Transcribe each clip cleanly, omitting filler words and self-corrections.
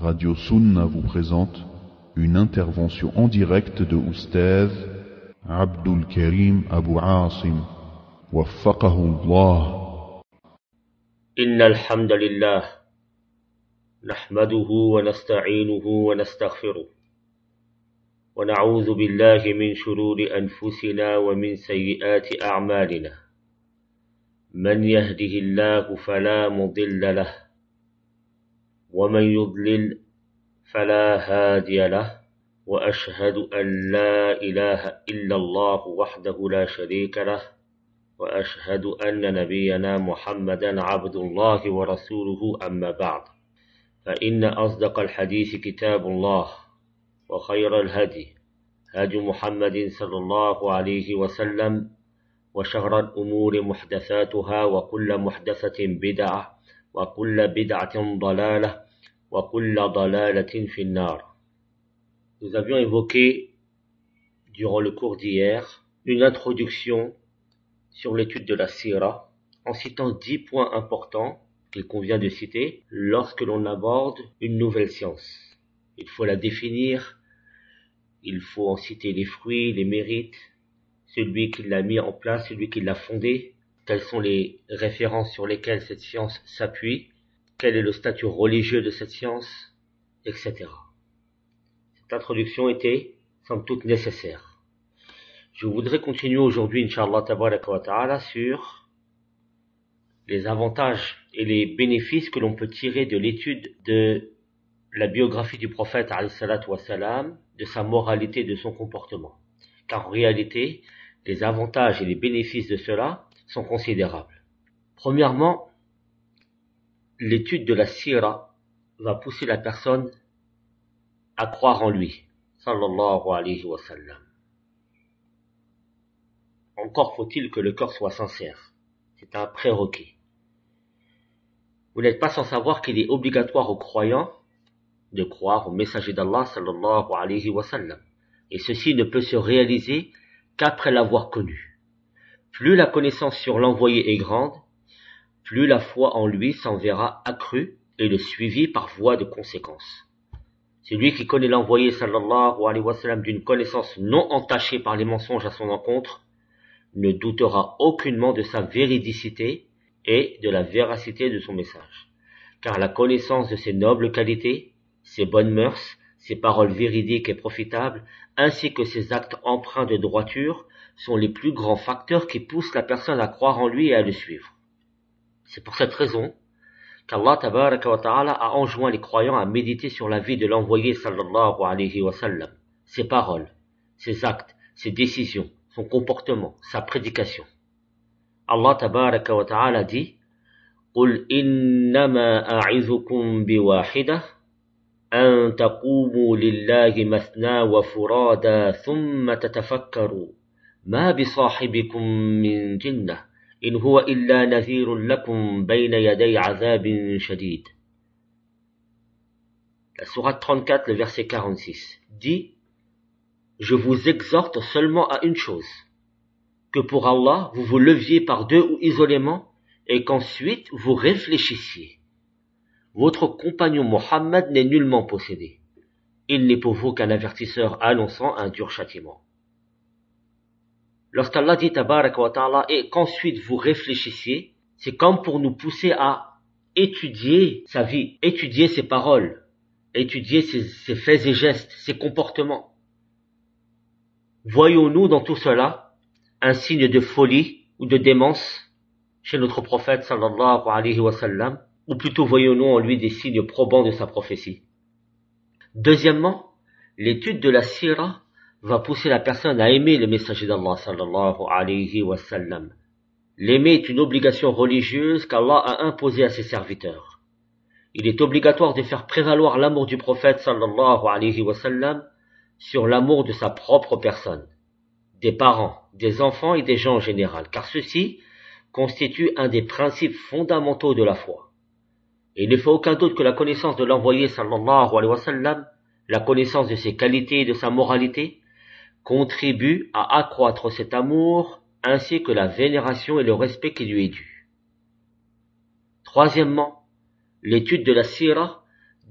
Radio Sunna vous présente une intervention en direct de Oustaz Abdul Karim Abu Asim. وفقه الله. إن الحمد لله نحمده ونستعينه ونستغفره ونعوذ بالله من شرور أنفسنا ومن سيئات أعمالنا من يهده الله فلا مضل له ومن يضلل فلا هادي له وأشهد أن لا إله إلا الله وحده لا شريك له وأشهد أن نبينا محمدا عبد الله ورسوله أما بعد فإن أصدق الحديث كتاب الله وخير الهدي هدي محمد صلى الله عليه وسلم وشر الأمور محدثاتها وكل محدثة بدعة وكل بدعة ضلالة وكل ضلالة في النار. Nous avions évoqué durant le cours d'hier une introduction sur l'étude de la Sira, en citant 10 points importants qu'il convient de citer lorsque l'on aborde une nouvelle science. Il faut la définir, il faut en citer les fruits, les mérites, celui qui l'a mis en place, celui qui l'a fondé, quelles sont les références sur lesquelles cette science s'appuie, quel est le statut religieux de cette science, etc. Cette introduction était, somme toute, nécessaire. Je voudrais continuer aujourd'hui, Inch'Allah tabaraka wa ta'ala, sur les avantages et les bénéfices que l'on peut tirer de l'étude de la biographie du prophète, alayhi salatu wa salam, de sa moralité, de son comportement. Car en réalité, les avantages et les bénéfices de cela sont considérables. Premièrement, l'étude de la sira va pousser la personne à croire en lui, sallallahu alayhi wa sallam. Encore faut-il que le cœur soit sincère. C'est un prérequis. Vous n'êtes pas sans savoir qu'il est obligatoire aux croyants de croire au messager d'Allah sallallahu alayhi wa sallam. Et ceci ne peut se réaliser qu'après l'avoir connu. Plus la connaissance sur l'envoyé est grande, plus la foi en lui s'en verra accrue et le suivi par voie de conséquence. Celui qui connaît l'envoyé sallallahu alayhi wa sallam d'une connaissance non entachée par les mensonges à son encontre ne doutera aucunement de sa véridicité et de la véracité de son message. Car la connaissance de ses nobles qualités, ses bonnes mœurs, ses paroles véridiques et profitables, ainsi que ses actes empreints de droiture, sont les plus grands facteurs qui poussent la personne à croire en lui et à le suivre. C'est pour cette raison qu'Allah tabaraka wa ta'ala a enjoint les croyants à méditer sur la vie de l'envoyé sallallahu alayhi wa sallam, ses paroles, ses actes, ses décisions, son comportement, sa prédication. Allah tabaraka wa ta'ala dit قُلْ إِنَّمَا أَعِظُكُمْ بِوَاحِدَةٍ أَن تَقُومُوا لِلَّهِ مَثْنَى وَفُرَادَى ثُمَّ تَتَفَكَّرُوا مَا بِصَاحِبِكُم مِّن جِنَّةٍ إِنْ هُوَ إِلَّا نَذِيرٌ لَكُمْ بَيْنَ يَدَيْ عَذَابٍ شَدِيدٍ. La sourate 34, le verset 46 dit: Je vous exhorte seulement à une chose, que pour Allah vous vous leviez par deux ou isolément, et qu'ensuite vous réfléchissiez. Votre compagnon Mohammed n'est nullement possédé. Il n'est pour vous qu'un avertisseur annonçant un dur châtiment. Lorsqu'Allah dit tabaraka wa ta'ala et qu'ensuite vous réfléchissiez, c'est comme pour nous pousser à étudier sa vie, étudier ses paroles, étudier ses faits et gestes, ses comportements. Voyons-nous dans tout cela un signe de folie ou de démence chez notre prophète sallallahu alayhi wa sallam, ou plutôt voyons-nous en lui des signes probants de sa prophétie? Deuxièmement, l'étude de la sira va pousser la personne à aimer le messager d'Allah sallallahu alayhi wa sallam. L'aimer est une obligation religieuse qu'Allah a imposée à ses serviteurs. Il est obligatoire de faire prévaloir l'amour du prophète sallallahu alayhi wa sallam sur l'amour de sa propre personne, des parents, des enfants et des gens en général, car ceci constitue un des principes fondamentaux de la foi. Et il ne fait aucun doute que la connaissance de l'envoyé sallallahu alayhi wa sallam, la connaissance de ses qualités et de sa moralité, contribue à accroître cet amour ainsi que la vénération et le respect qui lui est dû. Troisièmement, l'étude de la sira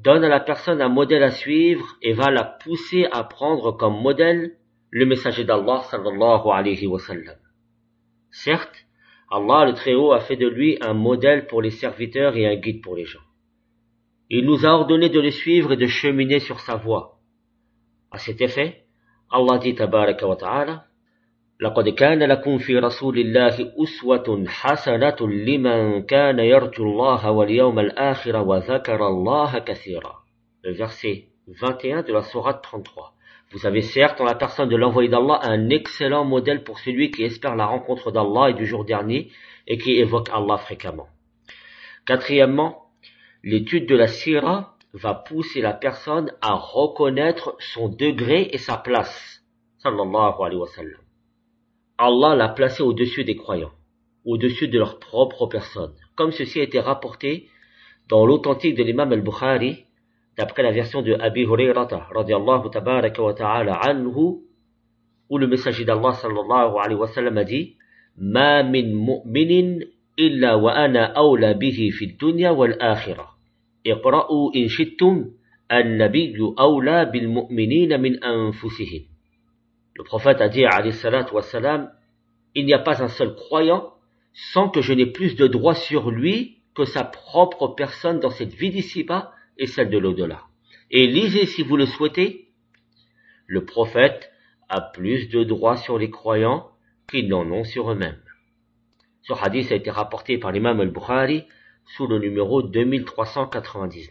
donne à la personne un modèle à suivre et va la pousser à prendre comme modèle le messager d'Allah sallallahu alayhi wa sallam. Certes, Allah le Très-Haut a fait de lui un modèle pour les serviteurs et un guide pour les gens. Il nous a ordonné de le suivre et de cheminer sur sa voie. À cet effet, Allah dit tabaraka wa ta'ala: لقد كان لكم في رسول الله أسوة حسنة لمن كان يرجو الله واليوم الآخر وذكر الله كثيرا. Le verset 21 de la sourate 33. Vous avez certes en la personne de l'envoyé d'Allah un excellent modèle pour celui qui espère la rencontre d'Allah et du jour dernier et qui évoque Allah fréquemment. Quatrièmement, l'étude de la sira va pousser la personne à reconnaître son degré et sa place. Sallallahu alayhi wa sallam. Allah l'a placé au-dessus des croyants, au-dessus de leur propre personne, comme ceci a été rapporté dans l'authentique de l'imam al-Bukhari, d'après la version de Abi Hurayrata, radiyallahu tabaraka wa ta'ala anhu, où le messager d'Allah sallallahu alayhi wa sallam a dit: Ma min mu'minin illa wa ana awla bihi fi dunya wal akhirah. Iqra'u in shittum an-nabiyyu awla bil mu'minina min anfusihim. Le prophète a dit, alayhi salatu wassalam, il n'y a pas un seul croyant sans que je n'ai plus de droit sur lui que sa propre personne dans cette vie d'ici-bas et celle de l'au-delà. Et lisez si vous le souhaitez, le prophète a plus de droits sur les croyants qu'ils n'en ont sur eux-mêmes. Ce hadith a été rapporté par l'imam al-Bukhari sous le numéro 2399.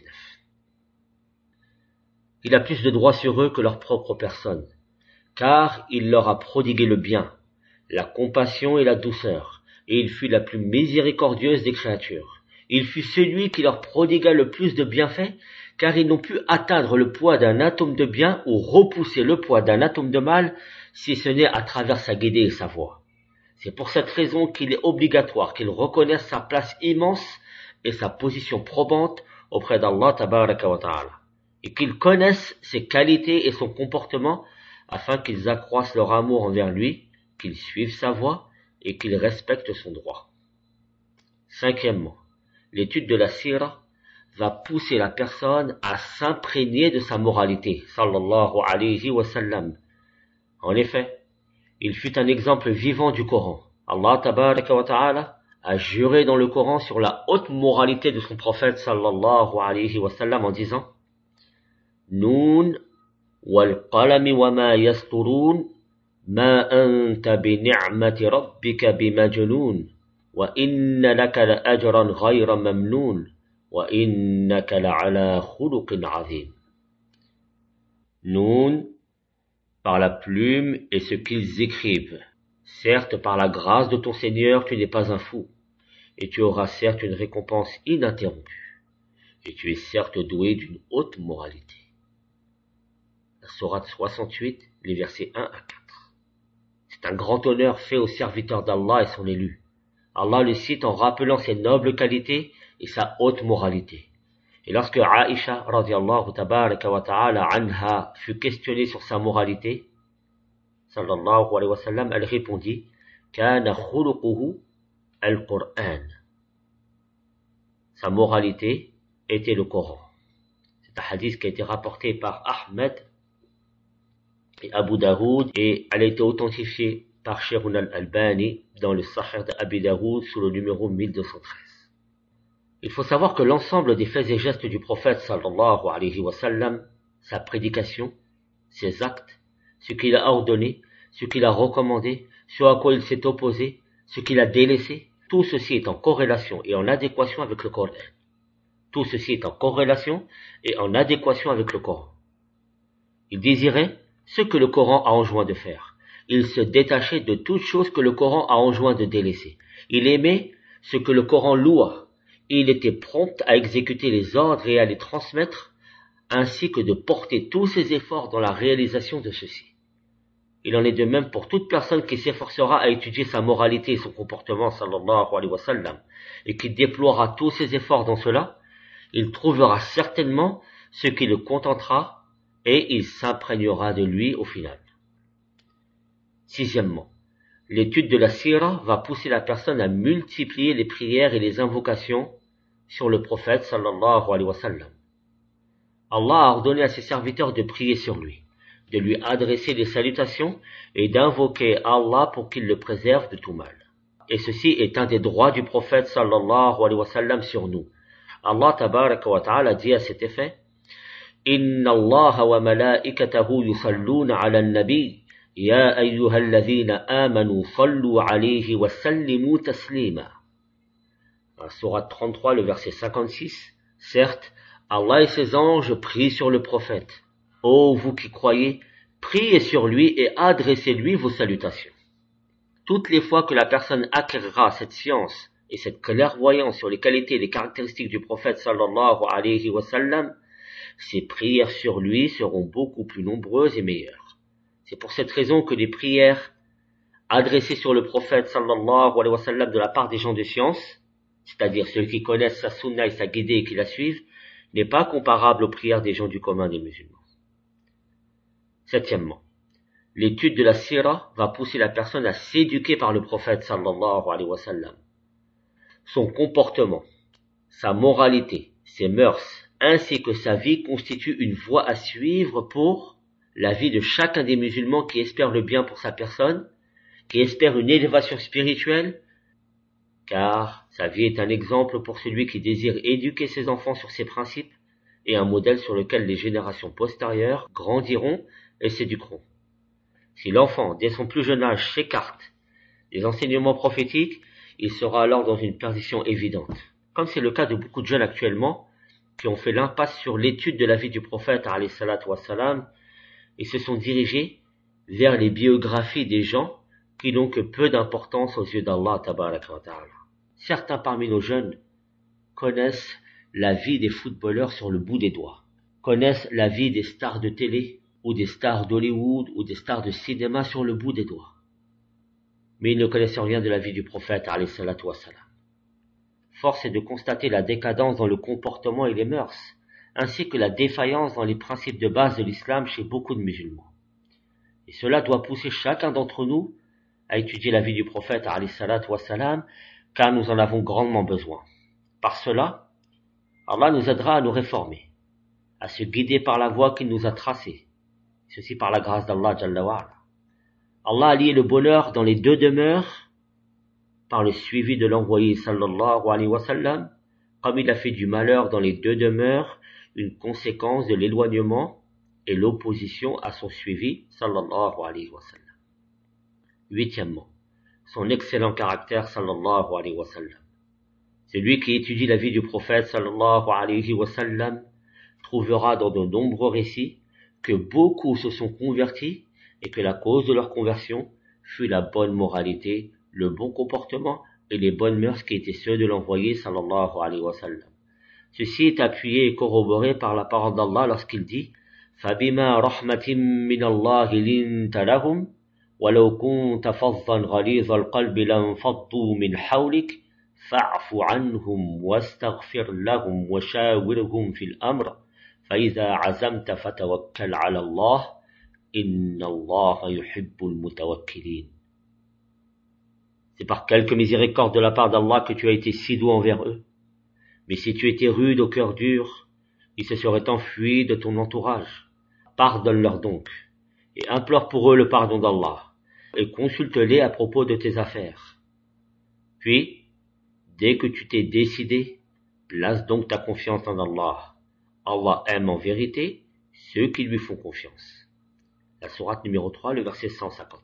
Il a plus de droits sur eux que leur propre personne, car il leur a prodigué le bien, la compassion et la douceur, et il fut la plus miséricordieuse des créatures. Il fut celui qui leur prodigua le plus de bienfaits, car ils n'ont pu atteindre le poids d'un atome de bien ou repousser le poids d'un atome de mal, si ce n'est à travers sa guidée et sa voie. C'est pour cette raison qu'il est obligatoire qu'ils reconnaissent sa place immense et sa position probante auprès d'Allah tabaraka wa ta'ala, et qu'ils connaissent ses qualités et son comportement, afin qu'ils accroissent leur amour envers lui, qu'ils suivent sa voie et qu'ils respectent son droit. Cinquièmement, l'étude de la sira va pousser la personne à s'imprégner de sa moralité, sallallahu alayhi wa sallam. En effet, il fut un exemple vivant du Coran. Allah tabaraka wa ta'ala a juré dans le Coran sur la haute moralité de son prophète, sallallahu alayhi wa sallam, en disant: Noun والقلم وما يسطرون ما أنت بنعمة ربك بمجنون وإن لك لأجرا غير ممنون وإنك لعلى خلق عظيم. Noun, par la plume et ce qu'ils écrivent. Certes, par la grâce de ton Seigneur, tu n'es pas un fou, et tu auras certes une récompense ininterrompue, et tu es certes doué d'une haute moralité. La sourate 68, les versets 1 à 4. C'est un grand honneur fait au serviteur d'Allah et son élu. Allah le cite en rappelant ses nobles qualités et sa haute moralité. Et lorsque Aïcha, radiyallahu tabaraka wa ta'ala anha, fut questionnée sur sa moralité, sallallahu alayhi wa sallam, elle répondit: Kana khuluquhu al-Qur'an. Sa moralité était le Coran. C'est un hadith qui a été rapporté par Ahmed et Abu Daoud, et elle a été authentifiée par Sheikhuna al-Albani dans le Sahih d'Abi Daoud sous le numéro 1213. Il faut savoir que l'ensemble des faits et gestes du prophète sallallahu alayhi wa sallam, sa prédication, ses actes, ce qu'il a ordonné, ce qu'il a recommandé, ce à quoi il s'est opposé, ce qu'il a délaissé, tout ceci est en corrélation et en adéquation avec le Coran. Tout ceci est en corrélation et en adéquation avec le Coran. Il désirait ce que le Coran a enjoint de faire. Il se détachait de toute chose que le Coran a enjoint de délaisser. Il aimait ce que le Coran loua. Il était prompt à exécuter les ordres et à les transmettre, ainsi que de porter tous ses efforts dans la réalisation de ceci. Il en est de même pour toute personne qui s'efforcera à étudier sa moralité et son comportement, sallallahu alayhi wa sallam, et qui déploiera tous ses efforts dans cela. Il trouvera certainement ce qui le contentera et il s'imprégnera de lui au final. Sixièmement, l'étude de la sira va pousser la personne à multiplier les prières et les invocations sur le prophète sallallahu alayhi wa sallam. Allah a ordonné à ses serviteurs de prier sur lui, de lui adresser des salutations et d'invoquer Allah pour qu'il le préserve de tout mal. Et ceci est un des droits du prophète sallallahu alayhi wa sallam sur nous. Allah tabaraka wa ta'ala dit à cet effet: Inna Allah wa malaikatahu yusalluna ala an-nabi ya ayyuhalladhina amanu sallu alayhi wa sallimu taslima. Sourate 33, le verset 56. Certes, Allah et ses anges prient sur le prophète. Ô vous qui croyez, priez sur lui et adressez-lui vos salutations. Toutes les fois que la personne acquérera cette science et cette clairvoyance sur les qualités et les caractéristiques du prophète sallallahu alayhi wa sallam, ses prières sur lui seront beaucoup plus nombreuses et meilleures. C'est pour cette raison que les prières adressées sur le prophète sallallahu alayhi wa sallam de la part des gens de science, c'est-à-dire ceux qui connaissent sa sunna et sa guidée et qui la suivent, n'est pas comparable aux prières des gens du commun des musulmans. Septièmement, l'étude de la sira va pousser la personne à s'éduquer par le prophète sallallahu alayhi wa sallam. Son comportement, sa moralité, ses mœurs, ainsi que sa vie constituent une voie à suivre pour la vie de chacun des musulmans qui espère le bien pour sa personne, qui espère une élévation spirituelle, car sa vie est un exemple pour celui qui désire éduquer ses enfants sur ses principes et un modèle sur lequel les générations postérieures grandiront et s'éduqueront. Si l'enfant, dès son plus jeune âge, s'écarte des enseignements prophétiques, il sera alors dans une perdition évidente. Comme c'est le cas de beaucoup de jeunes actuellement, qui ont fait l'impasse sur l'étude de la vie du prophète, alayhi salatu wassalam, et se sont dirigés vers les biographies des gens qui n'ont que peu d'importance aux yeux d'Allah tabaraka wa ta'ala. Certains parmi nos jeunes connaissent la vie des footballeurs sur le bout des doigts, connaissent la vie des stars de télé, ou des stars d'Hollywood, ou des stars de cinéma sur le bout des doigts. Mais ils ne connaissent rien de la vie du prophète, alayhi salatu wassalam. Force est de constater la décadence dans le comportement et les mœurs, ainsi que la défaillance dans les principes de base de l'islam chez beaucoup de musulmans. Et cela doit pousser chacun d'entre nous à étudier la vie du prophète, alayhi salatu wassalam, car nous en avons grandement besoin. Par cela, Allah nous aidera à nous réformer, à se guider par la voie qu'il nous a tracée, ceci par la grâce d'Allah Jalla wa Ala. Allah a lié le bonheur dans les deux demeures par le suivi de l'envoyé sallallahu alayhi wa sallam, comme il a fait du malheur dans les deux demeures une conséquence de l'éloignement et l'opposition à son suivi sallallahu alayhi wa sallam. Huitièmement, son excellent caractère sallallahu alayhi wa sallam. Celui qui étudie la vie du prophète sallallahu alayhi wa sallam trouvera dans de nombreux récits que beaucoup se sont convertis et que la cause de leur conversion fut la bonne moralité, le bon comportement et les bonnes mœurs qui étaient ceux de l'envoyé sallallahu alayhi wa sallam. Ceci est appuyé et corroboré par la parole d'Allah lorsqu'il dit فَبِمَا رَحْمَةٍ مِّنَ اللَّهِ لِنْتَ لَهُمْ وَلَوْ كُنْتَ فَظًّا غَلِيظَ الْقَلْبِ لَانفَضُّوا مِنْ حَوْلِكَ فَاعْفُ عَنْهُمْ وَاسْتَغْفِرْ لَهُمْ وَشَاوِرْهُمْ فِي الْأَمْرِ فَإِذَا عَزَمْتَ فَتَوَكَّلْ عَلَى اللَّهِ إِنَّ اللَّهَ يُحِبُّ الْمُتَوَكِّلِينَ. C'est par quelque miséricorde de la part d'Allah que tu as été si doux envers eux. Mais si tu étais rude au cœur dur, ils se seraient enfuis de ton entourage. Pardonne-leur donc, et implore pour eux le pardon d'Allah, et consulte-les à propos de tes affaires. Puis, dès que tu t'es décidé, place donc ta confiance en Allah. Allah aime en vérité ceux qui lui font confiance. La sourate numéro 3, le verset 159.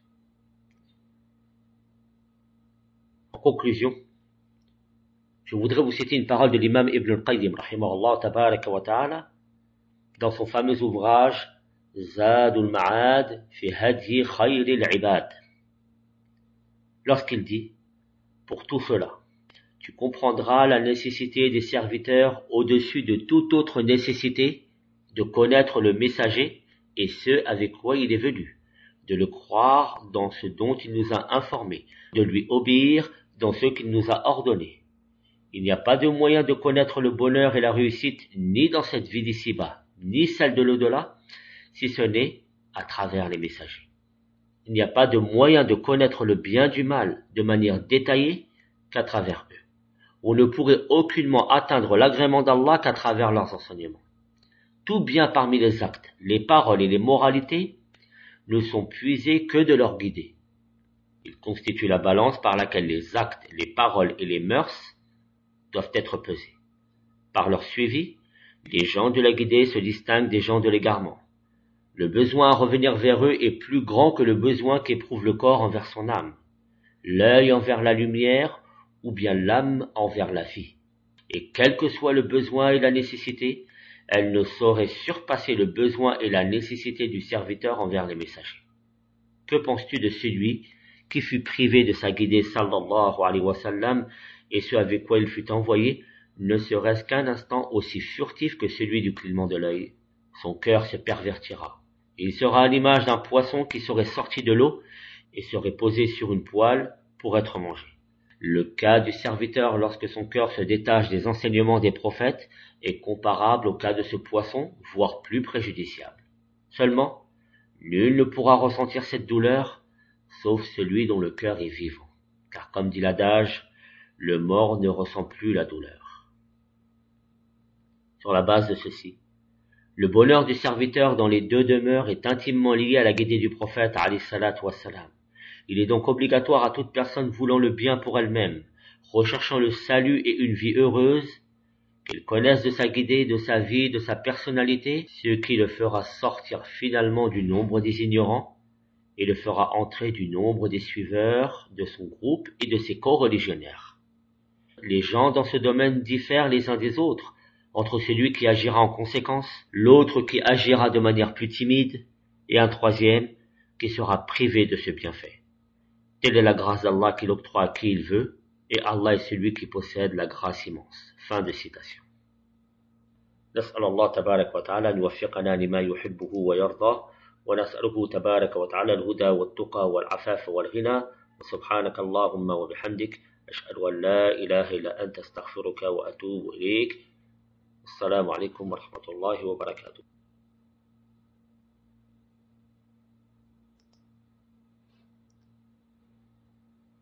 En conclusion, je voudrais vous citer une parole de l'imam Ibn al-Qayyim, rahimahullah tabaraka wa ta'ala, dans son fameux ouvrage Zadul Ma'ad fi Hadyi Khayril Ibad. Lorsqu'il dit, pour tout cela, tu comprendras la nécessité des serviteurs au-dessus de toute autre nécessité de connaître le messager et ce avec quoi il est venu, de le croire dans ce dont il nous a informés, de lui obéir dans ce qu'il nous a ordonné. Il n'y a pas de moyen de connaître le bonheur et la réussite ni dans cette vie d'ici-bas, ni celle de l'au-delà, si ce n'est à travers les messagers. Il n'y a pas de moyen de connaître le bien du mal de manière détaillée qu'à travers eux. On ne pourrait aucunement atteindre l'agrément d'Allah qu'à travers leurs enseignements. Tout bien parmi les actes, les paroles et les moralités ne sont puisés que de leur guidée. Ils constituent la balance par laquelle les actes, les paroles et les mœurs doivent être pesés. Par leur suivi, les gens de la guidée se distinguent des gens de l'égarement. Le besoin à revenir vers eux est plus grand que le besoin qu'éprouve le corps envers son âme, l'œil envers la lumière ou bien l'âme envers la vie. Et quel que soit le besoin et la nécessité, elle ne saurait surpasser le besoin et la nécessité du serviteur envers les messagers. Que penses-tu de celui qui fut privé de sa guidée sallallahu alayhi wa sallam et ce avec quoi il fut envoyé, ne serait-ce qu'un instant aussi furtif que celui du clignement de l'œil? Son cœur se pervertira. Il sera à l'image d'un poisson qui serait sorti de l'eau et serait posé sur une poêle pour être mangé. Le cas du serviteur lorsque son cœur se détache des enseignements des prophètes est comparable au cas de ce poisson, voire plus préjudiciable. Seulement, nul ne pourra ressentir cette douleur, sauf celui dont le cœur est vivant. Car comme dit l'adage, le mort ne ressent plus la douleur. Sur la base de ceci, le bonheur du serviteur dans les deux demeures est intimement lié à la guidée du prophète alayhi salatu wassalam. Il est donc obligatoire à toute personne voulant le bien pour elle-même, recherchant le salut et une vie heureuse, qu'il connaisse de sa guidée, de sa vie, de sa personnalité, ce qui le fera sortir finalement du nombre des ignorants et le fera entrer du nombre des suiveurs de son groupe et de ses co-religionnaires. Les gens dans ce domaine diffèrent les uns des autres, entre celui qui agira en conséquence, l'autre qui agira de manière plus timide, et un troisième qui sera privé de ce bienfait. Telle est la grâce d'Allah qu'il octroie à qui il veut, et Allah est celui qui possède la grâce immense. Fin de citation. نسأل الله تبارك وتعالى أن يوفقنا لما يحبه ويرضاه ونسأله تبارك وتعالى الهدى والتقى والعفاف والغنى وسبحانك اللهم وبحمدك أشهد أن لا إله إلا أنت استغفرك وأتوب إليك السلام عليكم ورحمة الله وبركاته